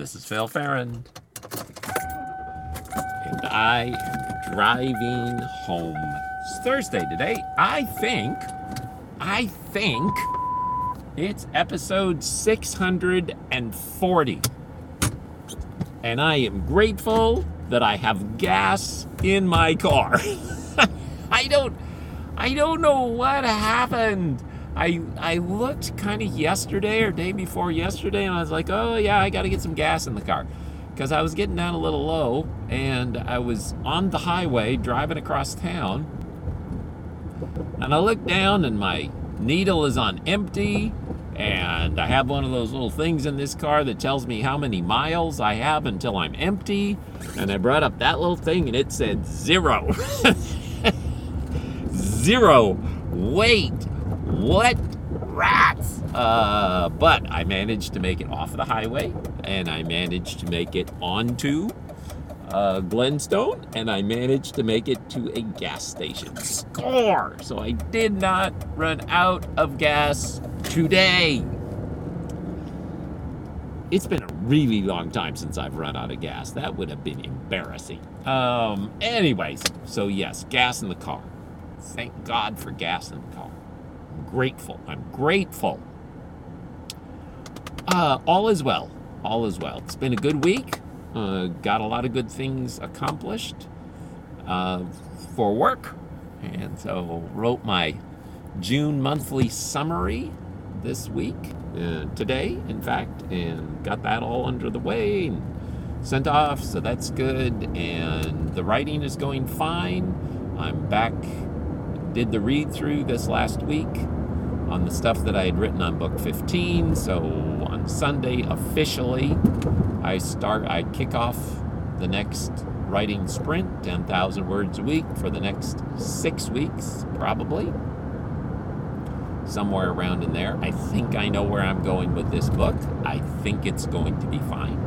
This is Phil Farron, and I am driving home. It's Thursday today. I think it's episode 640, and I am grateful that I have gas in my car. I don't know what happened. I looked kind of yesterday or day before yesterday, and I was like, oh yeah, I got to get some gas in the car, because I was getting down a little low, and I was on the highway driving across town, and I looked down, and my needle is on empty, and I have one of those little things in this car that tells me how many miles I have until I'm empty, and I brought up that little thing, and it said 0. 0. Wait. What rats? But I managed to make it off the highway, and I managed to make it onto Glenstone, and I managed to make it to a gas station. Score! So I did not run out of gas today. It's been a really long time since I've run out of gas. That would have been embarrassing. Anyways, so yes, gas in the car. Thank God for gas in the car. I'm grateful. All is well. It's been a good week. Got a lot of good things accomplished for work. And so wrote my June monthly summary this week, today, in fact, and got that all under the way and sent off, so that's good. And the writing is going fine. I'm back. Did the read-through this last week on the stuff that I had written on book 15. So on Sunday, officially, I kick off the next writing sprint, 10,000 words a week for the next 6 weeks, probably. Somewhere around in there. I think I know where I'm going with this book. I think it's going to be fine.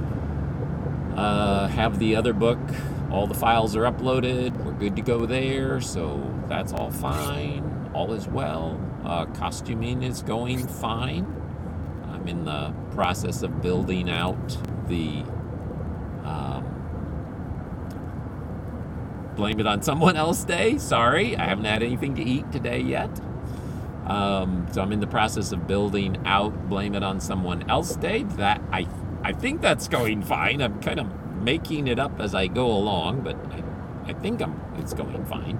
Have the other book. All the files are uploaded. We're good to go there, so that's all fine. All is well. Costuming is going fine. I'm in the process of building out the Blame It on Someone Else Day. Sorry, I haven't had anything to eat today yet. So I'm in the process of building out Blame It on Someone Else Day. That I think that's going fine. I'm kind of making it up as I go along, but I think it's going fine.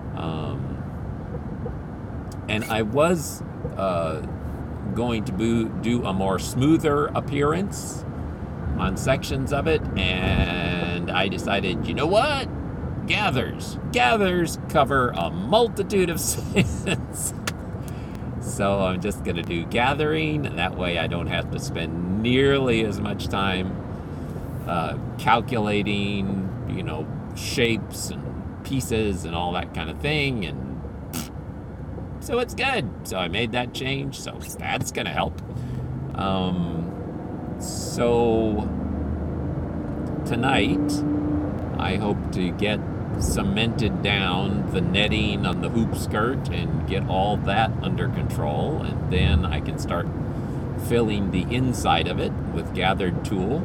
And I was going to do a more smoother appearance on sections of it, and I decided, you know what? Gathers cover a multitude of sins. So I'm just going to do gathering, and that way I don't have to spend nearly as much time calculating, shapes and pieces and all that kind of thing, and so it's good. So I made that change, so that's going to help. So tonight, I hope to get cemented down the netting on the hoop skirt and get all that under control, and then I can start filling the inside of it with gathered tulle.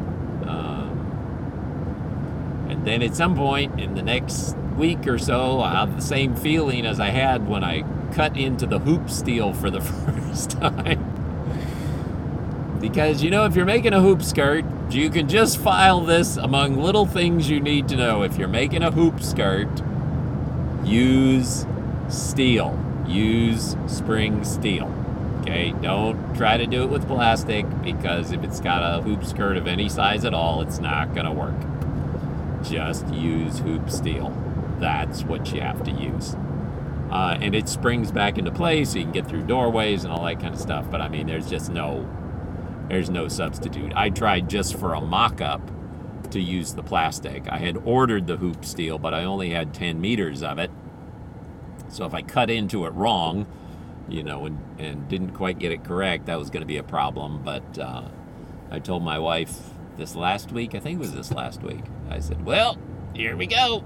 And then at some point in the next week or so, I'll have the same feeling as I had when I cut into the hoop steel for the first time. Because, if you're making a hoop skirt, you can just file this among little things you need to know. If you're making a hoop skirt, use steel. Use spring steel. Okay? Don't try to do it with plastic, because if it's got a hoop skirt of any size at all, it's not going to work. Just use hoop steel. That's what you have to use. And it springs back into place, so you can get through doorways and all that kind of stuff. But there's no substitute. I tried just for a mock-up to use the plastic. I had ordered the hoop steel, but I only had 10 meters of it. So if I cut into it wrong, and didn't quite get it correct, that was going to be a problem. But I told my wife this last week, I think it was this last week, I said, well, here we go.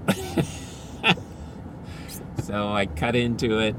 So I cut into it,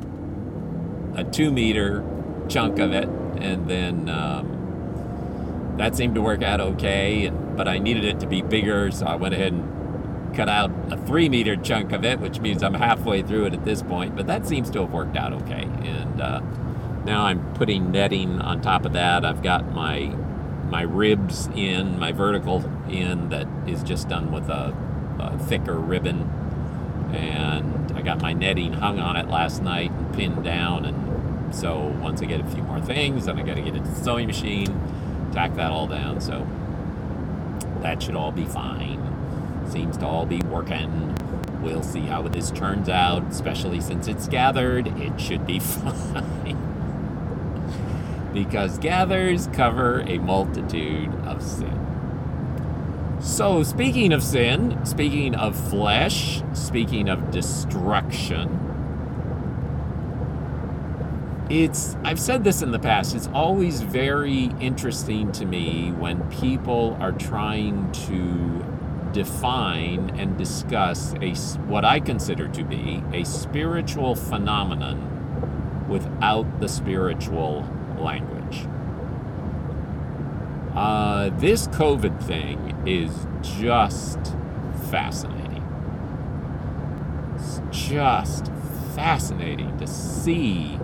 a 2-meter chunk of it, and then that seemed to work out okay, but I needed it to be bigger, so I went ahead and cut out a 3-meter chunk of it, which means I'm halfway through it at this point, but that seems to have worked out okay. And now I'm putting netting on top of that. I've got my ribs in, my vertical in, that is just done with a thicker ribbon, and I got my netting hung on it last night and pinned down, and so once I get a few more things, then I got to get it to the sewing machine, tack that all down, so that should all be fine. Seems to all be working. We'll see how this turns out, especially since it's gathered. It should be fine. Because gathers cover a multitude of sin. So, speaking of sin, speaking of flesh, speaking of destruction, I've said this in the past, it's always very interesting to me when people are trying to define and discuss what I consider to be a spiritual phenomenon without the spiritual language. This COVID thing is just fascinating. It's just fascinating to see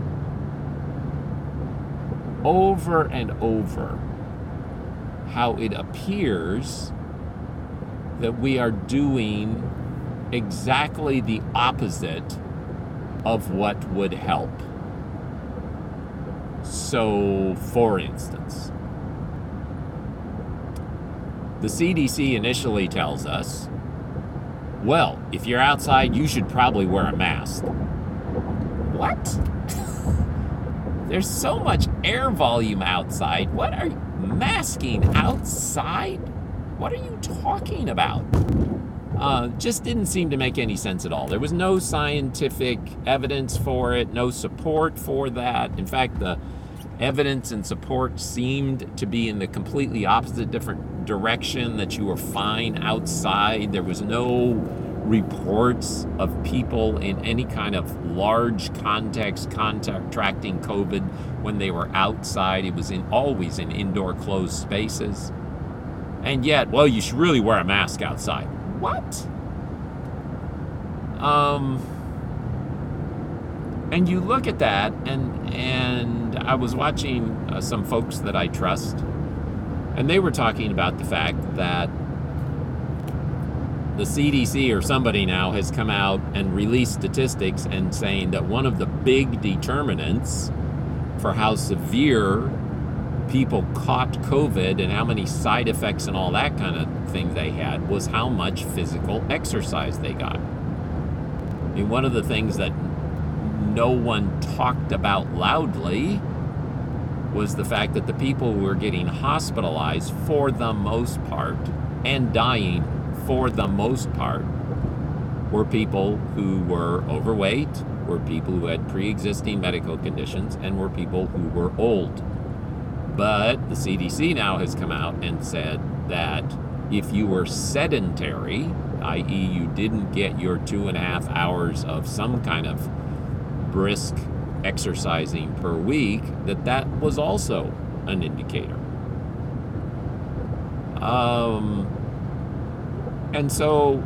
over and over how it appears that we are doing exactly the opposite of what would help. So, for instance, the CDC initially tells us, well, if you're outside, you should probably wear a mask. What? There's so much air volume outside. What are you masking outside? What are you talking about? Just didn't seem to make any sense at all. There was no scientific evidence for it, no support for that. In fact, the evidence and support seemed to be in the completely opposite, different direction, that you were fine outside. There was no reports of people in any kind of large context contracting COVID when they were outside. It was always in indoor closed spaces. And yet, well, you should really wear a mask outside. What? And you look at that, and I was watching some folks that I trust, and they were talking about the fact that the CDC or somebody now has come out and released statistics and saying that one of the big determinants for how severe people caught COVID and how many side effects and all that kind of thing they had was how much physical exercise they got. I mean, one of the things that no one talked about loudly was the fact that the people who were getting hospitalized for the most part and dying for the most part were people who were overweight, were people who had pre-existing medical conditions, and were people who were old. But the CDC now has come out and said that if you were sedentary, i.e. you didn't get your 2.5 hours of some kind of brisk exercising per week, that was also an indicator. And so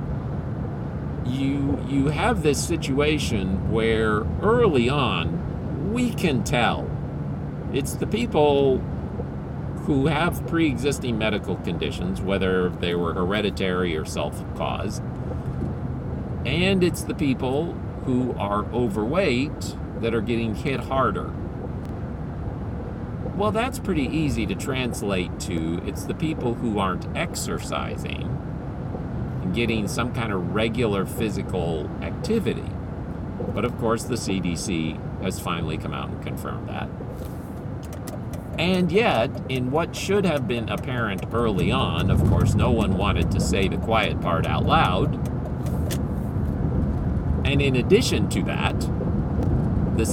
you have this situation where early on we can tell it's the people who have pre-existing medical conditions, whether they were hereditary or self-caused, and it's the people who are overweight that are getting hit harder. Well, that's pretty easy to translate to it's the people who aren't exercising and getting some kind of regular physical activity. But of course, the CDC has finally come out and confirmed that. And yet, in what should have been apparent early on, of course, no one wanted to say the quiet part out loud. And in addition to that, the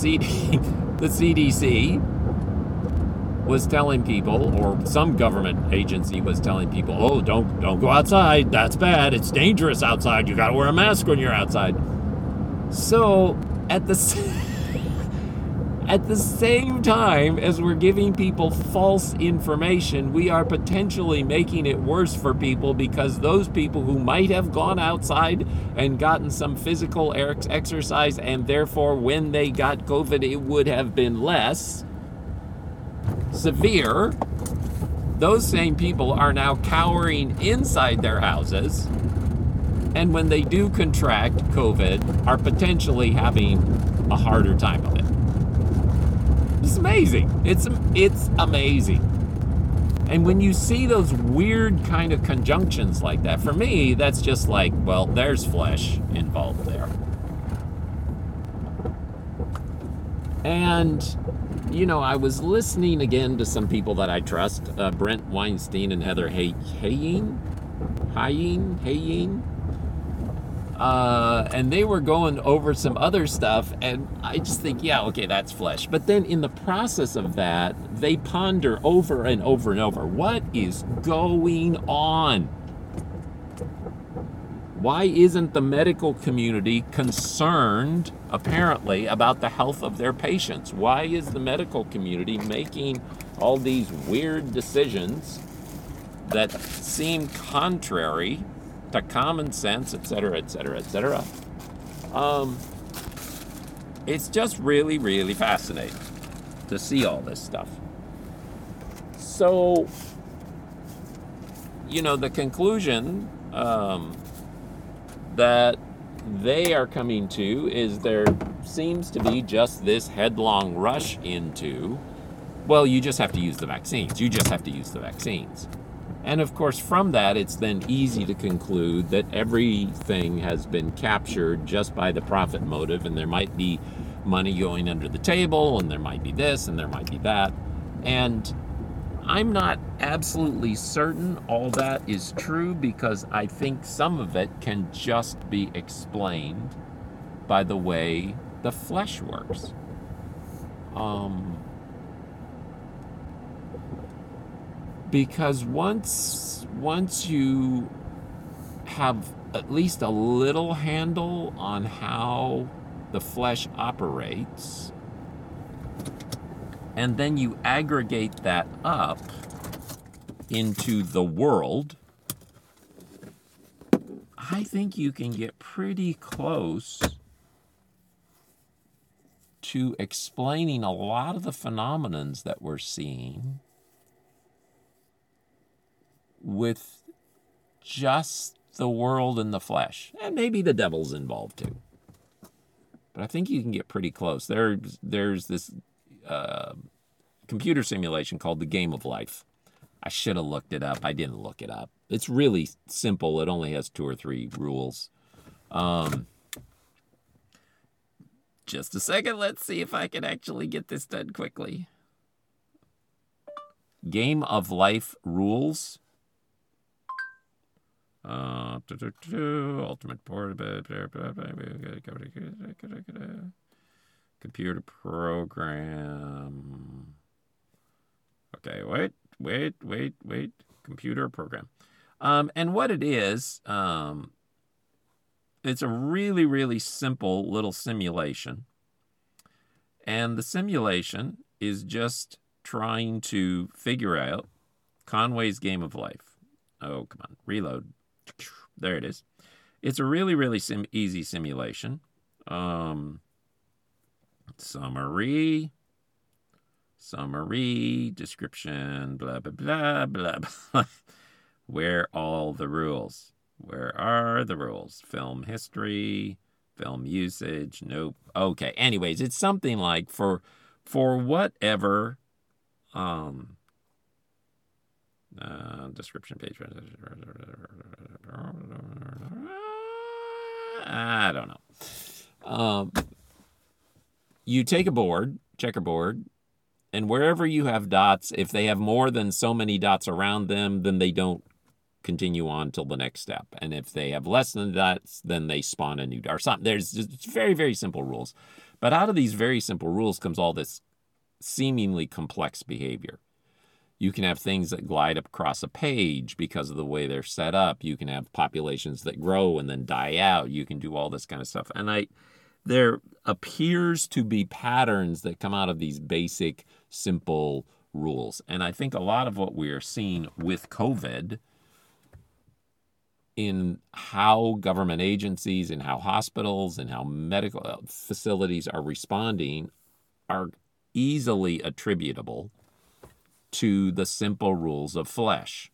CDC was telling people, or some government agency was telling people, oh, don't go outside. That's bad. It's dangerous outside. You got to wear a mask when you're outside. So At the same time as we're giving people false information, we are potentially making it worse for people, because those people who might have gone outside and gotten some physical exercise, and therefore when they got COVID it would have been less severe, those same people are now cowering inside their houses, and when they do contract COVID are potentially having a harder time of it. It's amazing. It's amazing. And when you see those weird kind of conjunctions like that, for me, that's just like, well, there's flesh involved there. And, you know, I was listening again to some people that I trust, Brent Weinstein and Heather Heying. And they were going over some other stuff, and I just think, yeah, okay, that's flesh. But then in the process of that, they ponder over and over and over, what is going on? Why isn't the medical community concerned, apparently, about the health of their patients? Why is the medical community making all these weird decisions that seem contrary to common sense, etc., etc., etc.? It's just really, really fascinating to see all this stuff. So, you know, the conclusion that they are coming to is there seems to be just this headlong rush into, well, you just have to use the vaccines. You just have to use the vaccines. And of course, from that, it's then easy to conclude that everything has been captured just by the profit motive, and there might be money going under the table, and there might be this, and there might be that. And I'm not absolutely certain all that is true, because I think some of it can just be explained by the way the flesh works. Because once you have at least a little handle on how the flesh operates, and then you aggregate that up into the world, I think you can get pretty close to explaining a lot of the phenomenons that we're seeing with just the world and the flesh. And maybe the devil's involved too. But I think you can get pretty close. There's this computer simulation called The Game of Life. I should have looked it up. I didn't look it up. It's really simple. It only has 2 or 3 rules. Just a second. Let's see if I can actually get this done quickly. Game of Life rules. Ultimate computer program. Okay, wait. Computer program. And what it is, it's a really, really simple little simulation. And the simulation is just trying to figure out Conway's Game of Life. Oh, come on, reload. There it is. It's a really, really easy simulation. Summary, description, blah, blah, blah, blah, blah. Where are all the rules? Where are the rules? Film history, film usage, nope. Okay, anyways, it's something like for whatever, description page. I don't know. You take a board, checkerboard, and wherever you have dots, if they have more than so many dots around them, then they don't continue on till the next step. And if they have less than dots, then they spawn a new dot or something. There's just very, very simple rules. But out of these very simple rules comes all this seemingly complex behavior. You can have things that glide across a page because of the way they're set up. You can have populations that grow and then die out. You can do all this kind of stuff. And there appears to be patterns that come out of these basic, simple rules. And I think a lot of what we are seeing with COVID in how government agencies and how hospitals and how medical facilities are responding are easily attributable to the simple rules of flesh.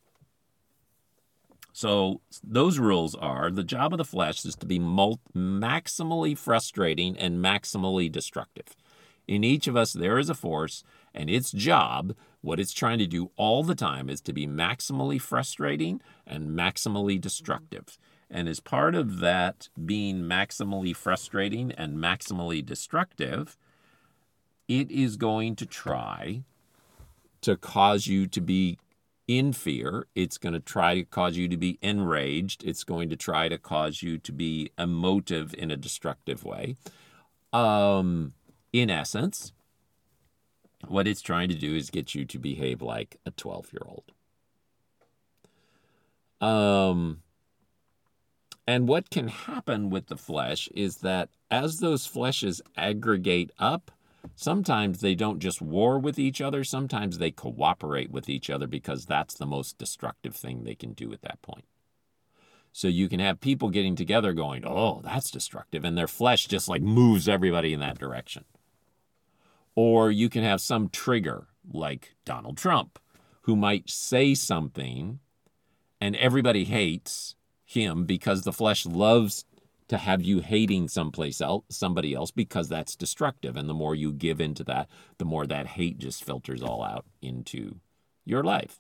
So those rules are, the job of the flesh is to be maximally frustrating and maximally destructive. In each of us, there is a force, and its job, what it's trying to do all the time, is to be maximally frustrating and maximally destructive. And as part of that being maximally frustrating and maximally destructive, it is going to try to cause you to be in fear. It's going to try to cause you to be enraged. It's going to try to cause you to be emotive in a destructive way. In essence, what it's trying to do is get you to behave like a 12-year-old. And what can happen with the flesh is that as those fleshes aggregate up, sometimes they don't just war with each other, sometimes they cooperate with each other because that's the most destructive thing they can do at that point. So you can have people getting together going, oh, that's destructive, and their flesh just like moves everybody in that direction. Or you can have some trigger like Donald Trump who might say something and everybody hates him because the flesh loves to have you hating somebody else because that's destructive. And the more you give into that, the more that hate just filters all out into your life.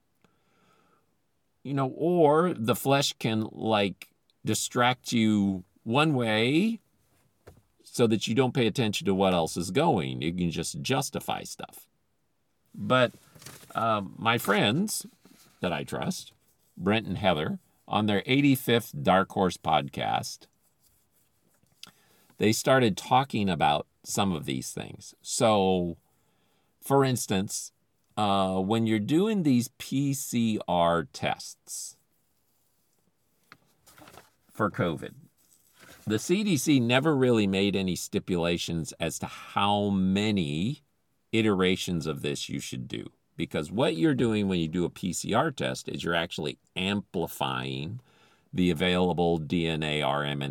Or the flesh can distract you one way so that you don't pay attention to what else is going. You can just justify stuff. But my friends that I trust, Brent and Heather, on their 85th Dark Horse podcast, they started talking about some of these things. So, for instance, when you're doing these PCR tests for COVID, the CDC never really made any stipulations as to how many iterations of this you should do. Because what you're doing when you do a PCR test is you're actually amplifying the available DNA,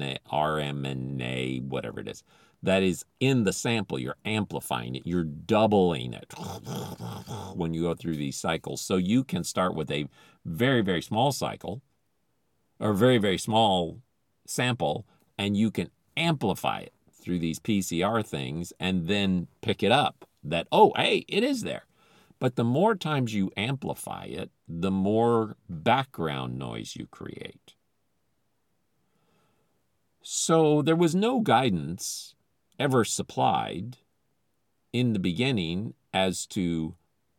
RMNA, whatever it is, that is in the sample. You're amplifying it. You're doubling it when you go through these cycles. So you can start with a very, very small cycle or very, very small sample, and you can amplify it through these PCR things and then pick it up that, oh, hey, it is there. But the more times you amplify it, the more background noise you create. So there was no guidance ever supplied in the beginning as to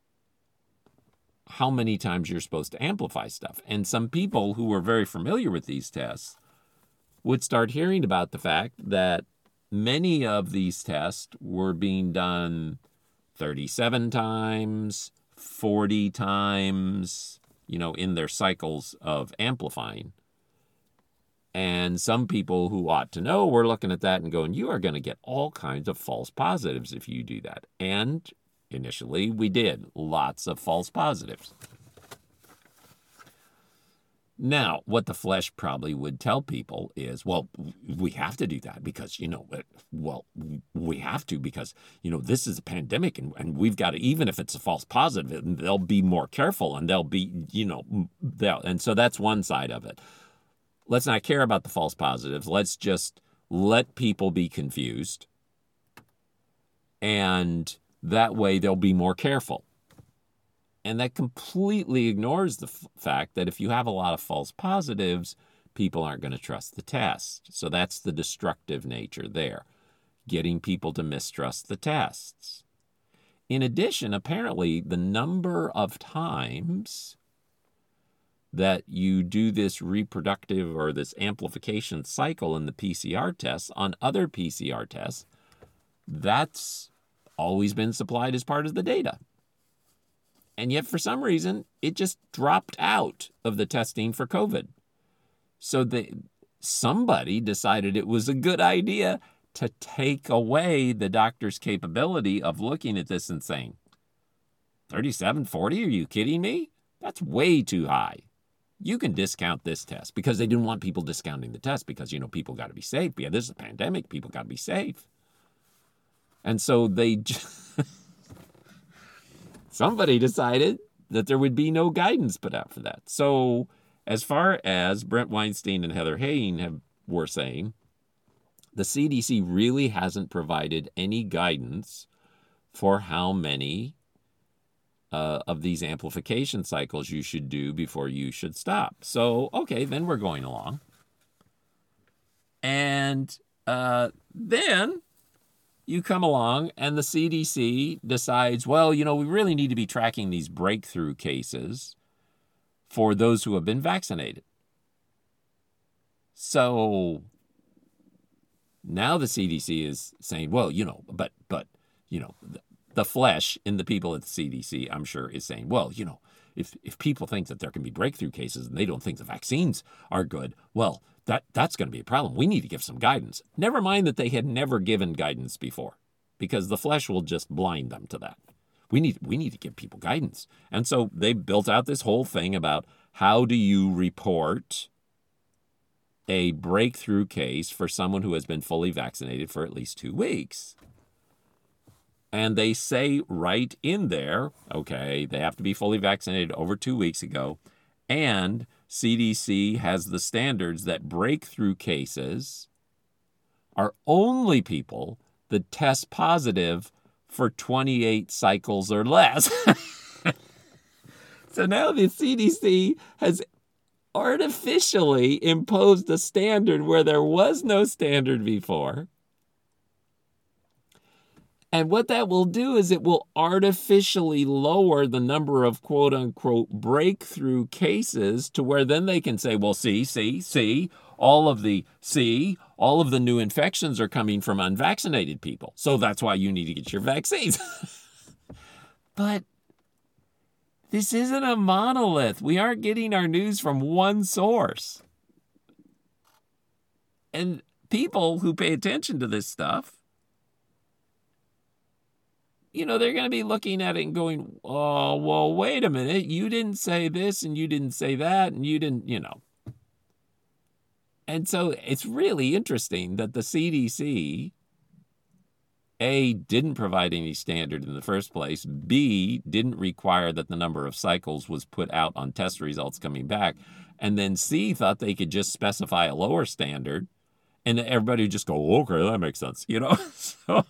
how many times you're supposed to amplify stuff. And some people who were very familiar with these tests would start hearing about the fact that many of these tests were being done 37 times, 40 times, in their cycles of amplifying. And some people who ought to know were looking at that and going, you are going to get all kinds of false positives if you do that. And initially we did lots of false positives. Now, what the flesh probably would tell people is, well, we have to do that because, we have to because, this is a pandemic and we've got to, even if it's a false positive, they'll be more careful and they'll be, and so that's one side of it. Let's not care about the false positives. Let's just let people be confused. And that way they'll be more careful. And that completely ignores the fact that if you have a lot of false positives, people aren't going to trust the test. So that's the destructive nature there, getting people to mistrust the tests. In addition, apparently, the number of times that you do this reproductive or this amplification cycle in the PCR tests on other PCR tests, that's always been supplied as part of the data. And yet, for some reason, it just dropped out of the testing for COVID. So somebody decided it was a good idea to take away the doctor's capability of looking at this and saying, 3740, are you kidding me? That's way too high. You can discount this test, because they didn't want people discounting the test because, people got to be safe. Yeah, this is a pandemic. People got to be safe. And so somebody decided that there would be no guidance put out for that. So as far as Brent Weinstein and Heather Hayne were saying, the CDC really hasn't provided any guidance for how many of these amplification cycles you should do before you should stop. So, okay, then we're going along. And then you come along and the CDC decides, well, we really need to be tracking these breakthrough cases for those who have been vaccinated. So now the CDC is saying, well, but the flesh in the people at the CDC, I'm sure, is saying, well, if people think that there can be breakthrough cases and they don't think the vaccines are good, well, that's going to be a problem. We need to give some guidance. Never mind that they had never given guidance before, because the flesh will just blind them to that. We need to give people guidance. And so they built out this whole thing about how do you report a breakthrough case for someone who has been fully vaccinated for at least 2 weeks. And they say right in there, okay, they have to be fully vaccinated over 2 weeks ago. And CDC has the standards that breakthrough cases are only people that test positive for 28 cycles or less. So now the CDC has artificially imposed a standard where there was no standard before. And what that will do is it will artificially lower the number of quote-unquote breakthrough cases to where then they can say, well, see, all of the new infections are coming from unvaccinated people. So that's why you need to get your vaccines. But this isn't a monolith. We aren't getting our news from one source. And people who pay attention to this stuff, they're going to be looking at it and going, oh, well, wait a minute. You didn't say this and you didn't say that and you didn't, And so it's really interesting that the CDC, A, didn't provide any standard in the first place, B, didn't require that the number of cycles was put out on test results coming back, and then C, thought they could just specify a lower standard, and everybody would just go, okay, that makes sense, So,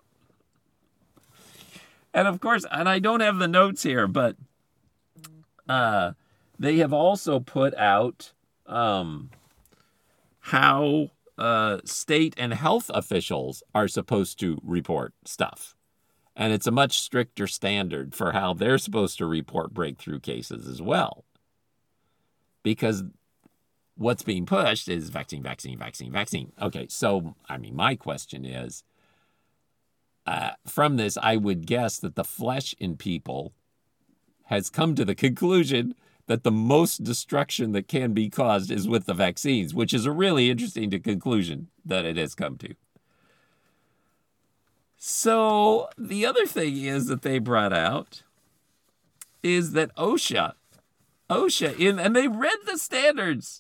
and of course, and I don't have the notes here, but they have also put out how state and health officials are supposed to report stuff. And it's a much stricter standard for how they're supposed to report breakthrough cases as well. Because what's being pushed is vaccine. Okay, so, my question is, from this, I would guess that the flesh in people has come to the conclusion that the most destruction that can be caused is with the vaccines, which is a really interesting conclusion that it has come to. So the other thing is that they brought out is that OSHA, and they read the standards.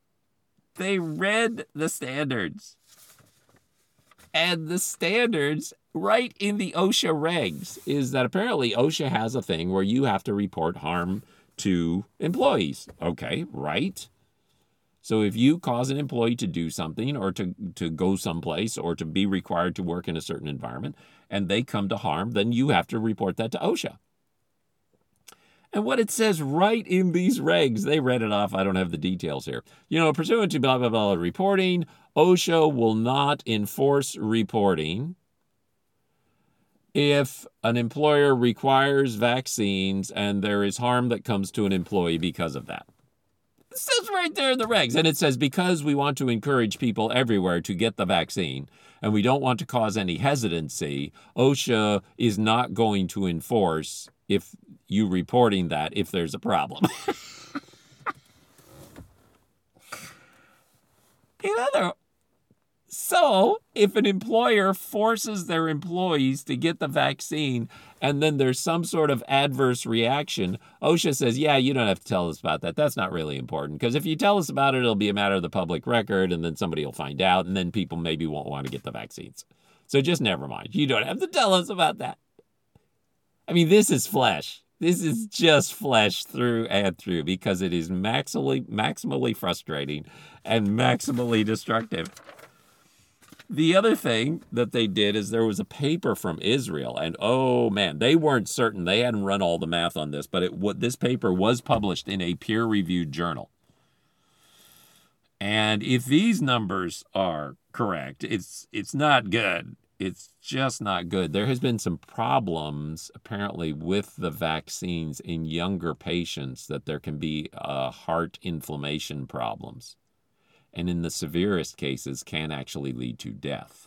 And the standards right in the OSHA regs is that apparently OSHA has a thing where you have to report harm to employees. Okay, right? So if you cause an employee to do something or to go someplace or to be required to work in a certain environment and they come to harm, then you have to report that to OSHA. And what it says right in these regs, they read it off. I don't have the details here. Pursuant to blah, blah, blah reporting, OSHA will not enforce reporting if an employer requires vaccines and there is harm that comes to an employee because of that. It says right there in the regs. And it says, because we want to encourage people everywhere to get the vaccine and we don't want to cause any hesitancy, OSHA is not going to enforce if you reporting that if there's a problem. So So if an employer forces their employees to get the vaccine and then there's some sort of adverse reaction, OSHA says, yeah, you don't have to tell us about that. That's not really important, because if you tell us about it, it'll be a matter of the public record, and then somebody will find out, and then people maybe won't want to get the vaccines. So just never mind. You don't have to tell us about that. I mean, this is flesh. This is just flesh through and through, because it is maximally frustrating and maximally destructive. The other thing that they did is there was a paper from Israel, and oh man, they weren't certain. They hadn't run all the math on this, but this paper was published in a peer-reviewed journal. And if these numbers are correct, it's not good. It's just not good. There has been some problems, apparently, with the vaccines in younger patients, that there can be heart inflammation problems. And in the severest cases can actually lead to death.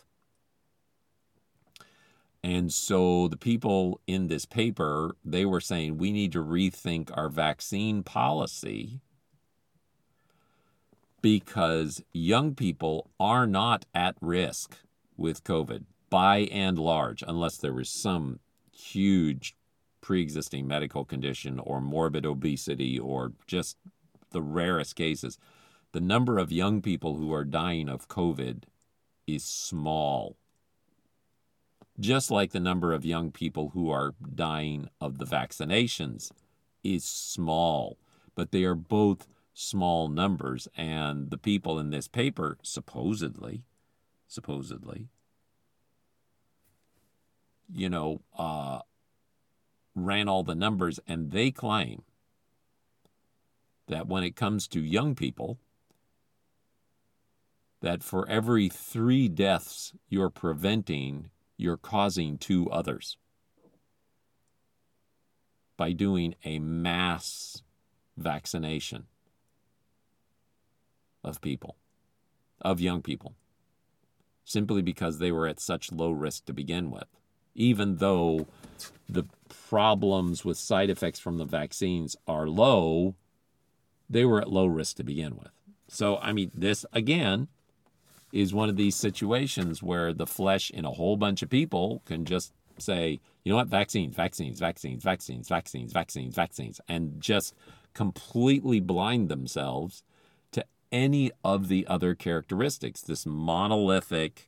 And so the people in this paper, they were saying we need to rethink our vaccine policy, because young people are not at risk with COVID by and large, unless there was some huge pre-existing medical condition or morbid obesity or just the rarest cases. The number of young people who are dying of COVID is small, just like the number of young people who are dying of the vaccinations is small. But they are both small numbers, and the people in this paper supposedly, ran all the numbers, and they claim that when it comes to young people, that for every 3 deaths you're preventing, you're causing 2 others by doing a mass vaccination of people, of young people, simply because they were at such low risk to begin with. Even though the problems with side effects from the vaccines are low, they were at low risk to begin with. So, I mean, this, again, is one of these situations where the flesh in a whole bunch of people can just say, you know what, vaccines, and just completely blind themselves to any of the other characteristics, this monolithic,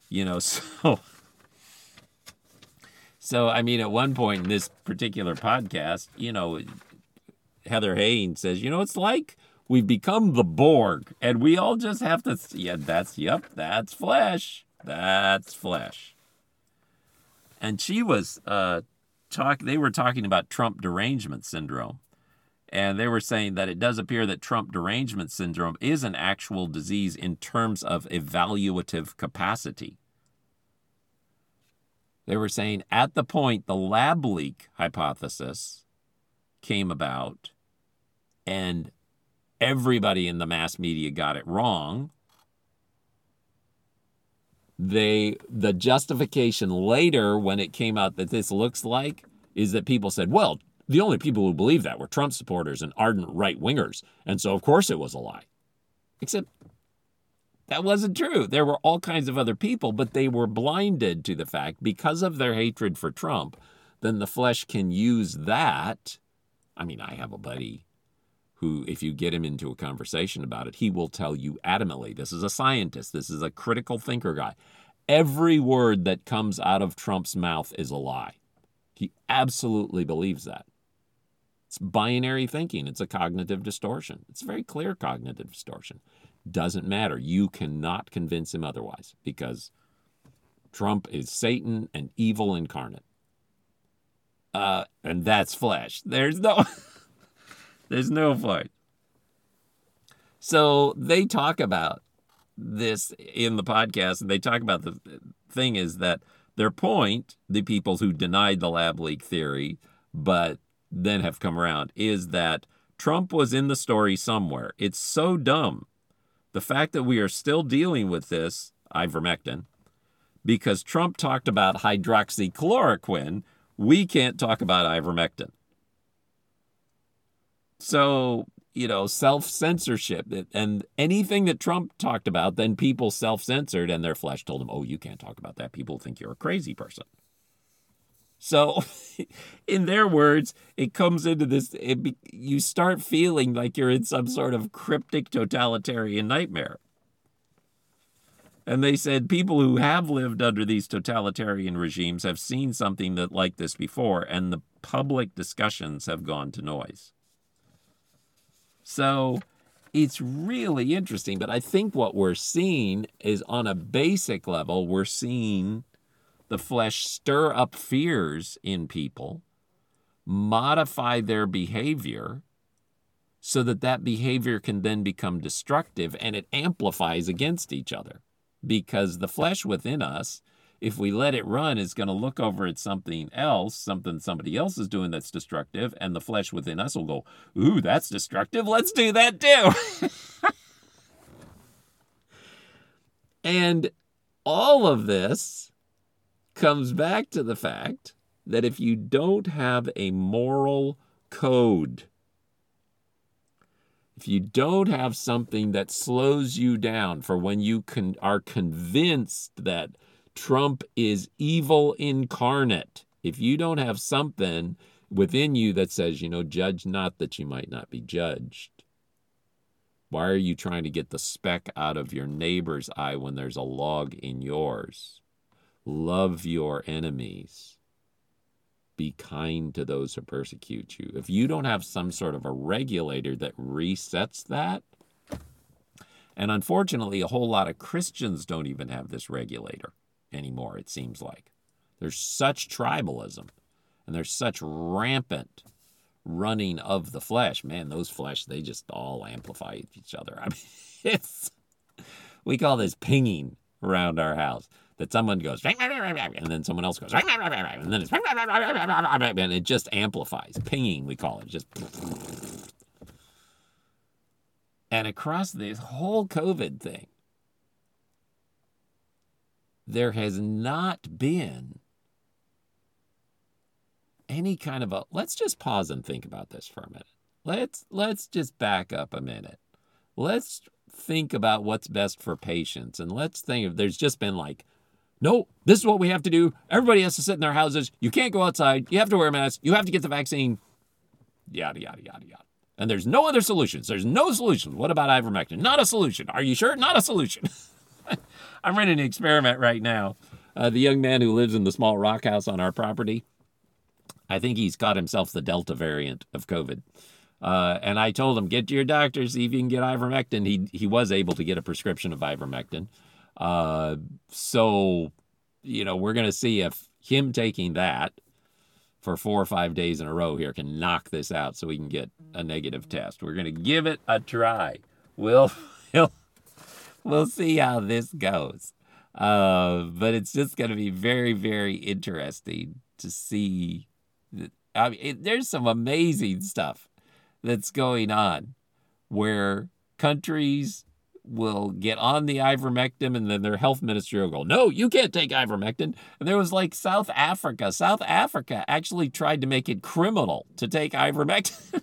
So, I mean, at one point in this particular podcast, Heather Haynes says, it's like we've become the Borg, and we all just have to, that's flesh. That's flesh. And she was, they were talking about Trump derangement syndrome. And they were saying that it does appear that Trump derangement syndrome is an actual disease in terms of evaluative capacity. They were saying at the point the lab leak hypothesis came about and everybody in the mass media got it wrong, the justification later when it came out that this looks like is that people said, well, the only people who believed that were Trump supporters and ardent right-wingers, and so of course it was a lie. Except that wasn't true. There were all kinds of other people, but they were blinded to the fact, because of their hatred for Trump, then the flesh can use that. I mean, I have a buddy who, if you get him into a conversation about it, he will tell you adamantly, this is a scientist, this is a critical thinker guy. Every word that comes out of Trump's mouth is a lie. He absolutely believes that. It's binary thinking. It's a cognitive distortion. It's a very clear cognitive distortion. Doesn't matter. You cannot convince him otherwise, because Trump is Satan and evil incarnate. And that's flesh. There's no flesh. So they talk about this in the podcast, and they talk about the thing is that their point, the people who denied the lab leak theory, but then have come around, is that Trump was in the story somewhere. It's so dumb. The fact that we are still dealing with this, ivermectin, because Trump talked about hydroxychloroquine, we can't talk about ivermectin. So self-censorship. And anything that Trump talked about, then people self-censored, and their flesh told them, oh, you can't talk about that. People think you're a crazy person. So in their words, it comes into this, you start feeling like you're in some sort of cryptic totalitarian nightmare. And they said people who have lived under these totalitarian regimes have seen something like this before, and the public discussions have gone to noise. So it's really interesting, but I think what we're seeing is, on a basic level, we're seeing the flesh stir up fears in people, modify their behavior so that that behavior can then become destructive, and it amplifies against each other. Because the flesh within us, if we let it run, is going to look over at something else, something somebody else is doing that's destructive, and the flesh within us will go, ooh, that's destructive, let's do that too. And all of this comes back to the fact that if you don't have a moral code, if you don't have something that slows you down for when you are convinced that Trump is evil incarnate, if you don't have something within you that says, judge not that you might not be judged. Why are you trying to get the speck out of your neighbor's eye when there's a log in yours? Love your enemies. Be kind to those who persecute you. If you don't have some sort of a regulator that resets that, and unfortunately a whole lot of Christians don't even have this regulator anymore, it seems like. There's such tribalism, and there's such rampant running of the flesh. Man, those flesh, they just all amplify each other. I mean, we call this pinging around our house. That someone goes, and then someone else goes, and then it's, and it just amplifies. Pinging, we call it. Just. And across this whole COVID thing, there has not been any kind of a, let's just pause and think about this for a minute. Let's just back up a minute. Let's think about what's best for patients. And let's think if there's just been like, no, this is what we have to do. Everybody has to sit in their houses. You can't go outside. You have to wear a mask. You have to get the vaccine. Yada, yada, yada, yada. And there's no other solutions. There's no solutions. What about ivermectin? Not a solution. Are you sure? Not a solution. I'm running an experiment right now. The young man who lives in the small rock house on our property, I think he's caught himself the Delta variant of COVID. And I told him, get to your doctor, see if you can get ivermectin. He was able to get a prescription of ivermectin. So, we're going to see if him taking that for 4 or 5 days in a row here can knock this out so we can get a negative test. We're going to give it a try. We'll see how this goes. But it's just going to be very, very interesting to see. There's some amazing stuff that's going on where countries will get on the ivermectin, and then their health ministry will go, no, you can't take ivermectin. And there was like South Africa. South Africa actually tried to make it criminal to take ivermectin.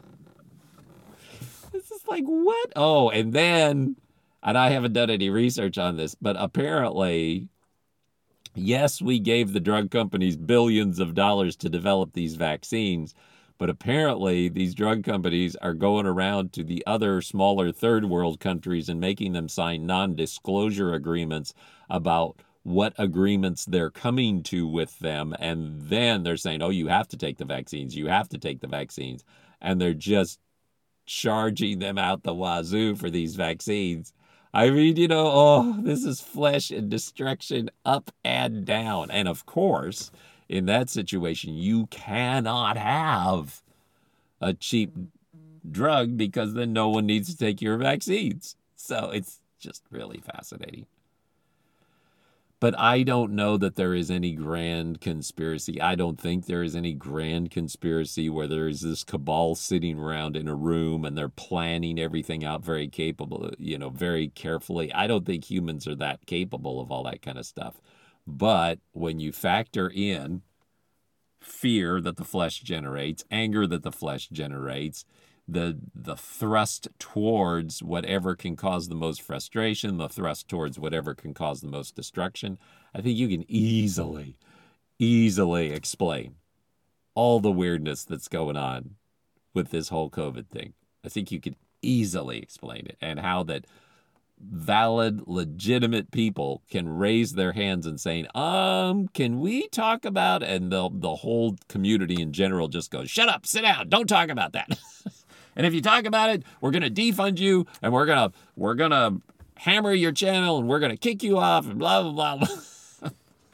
This is like, what? Oh, and I haven't done any research on this, but apparently, yes, we gave the drug companies billions of dollars to develop these vaccines, but apparently these drug companies are going around to the other smaller third world countries and making them sign non-disclosure agreements about what agreements they're coming to with them. And then they're saying, oh, you have to take the vaccines. You have to take the vaccines. And they're just charging them out the wazoo for these vaccines. I mean, this is flesh and destruction up and down. And of course, in that situation, you cannot have a cheap drug because then no one needs to take your vaccines. So it's just really fascinating. But I don't know that there is any grand conspiracy. I don't think there is any grand conspiracy where there is this cabal sitting around in a room and they're planning everything out very very carefully. I don't think humans are that capable of all that kind of stuff. But when you factor in fear that the flesh generates, anger that the flesh generates, the thrust towards whatever can cause the most frustration, the thrust towards whatever can cause the most destruction, I think you can easily explain all the weirdness that's going on with this whole COVID thing. I think you could easily explain it, and how that valid, legitimate people can raise their hands and saying, can we talk about, and the whole community in general just goes, shut up, sit down, don't talk about that. And if you talk about it, we're going to defund you, and we're going to hammer your channel, and we're going to kick you off, and blah, blah, blah.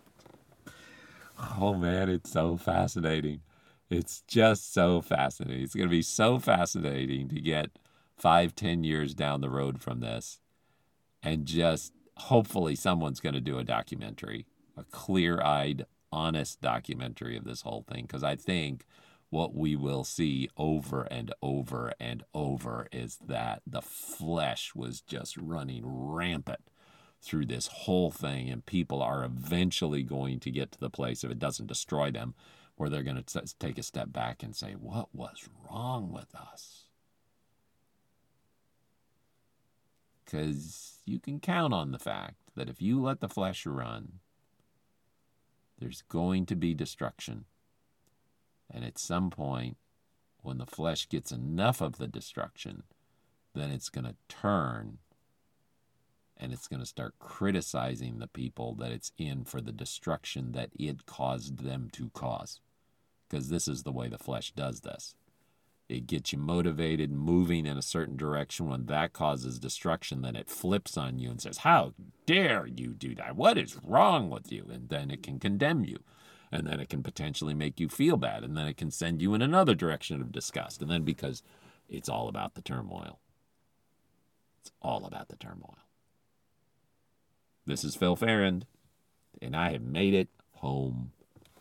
Oh, man, it's so fascinating. It's just so fascinating. It's going to be so fascinating to get 5-10 years down the road from this, and just hopefully someone's going to do a documentary, a clear-eyed, honest documentary of this whole thing, because I think what we will see over and over and over is that the flesh was just running rampant through this whole thing, and people are eventually going to get to the place, if it doesn't destroy them, where they're going to take a step back and say, what was wrong with us? Because you can count on the fact that if you let the flesh run, there's going to be destruction. And at some point, when the flesh gets enough of the destruction, then it's going to turn, and it's going to start criticizing the people that it's in for the destruction that it caused them to cause. Because this is the way the flesh does this. It gets you motivated, moving in a certain direction. When that causes destruction, then it flips on you and says, how dare you do that? What is wrong with you? And then it can condemn you. And then it can potentially make you feel bad. And then it can send you in another direction of disgust. And then, because it's all about the turmoil. It's all about the turmoil. This is Phil Ferrand, and I have made it home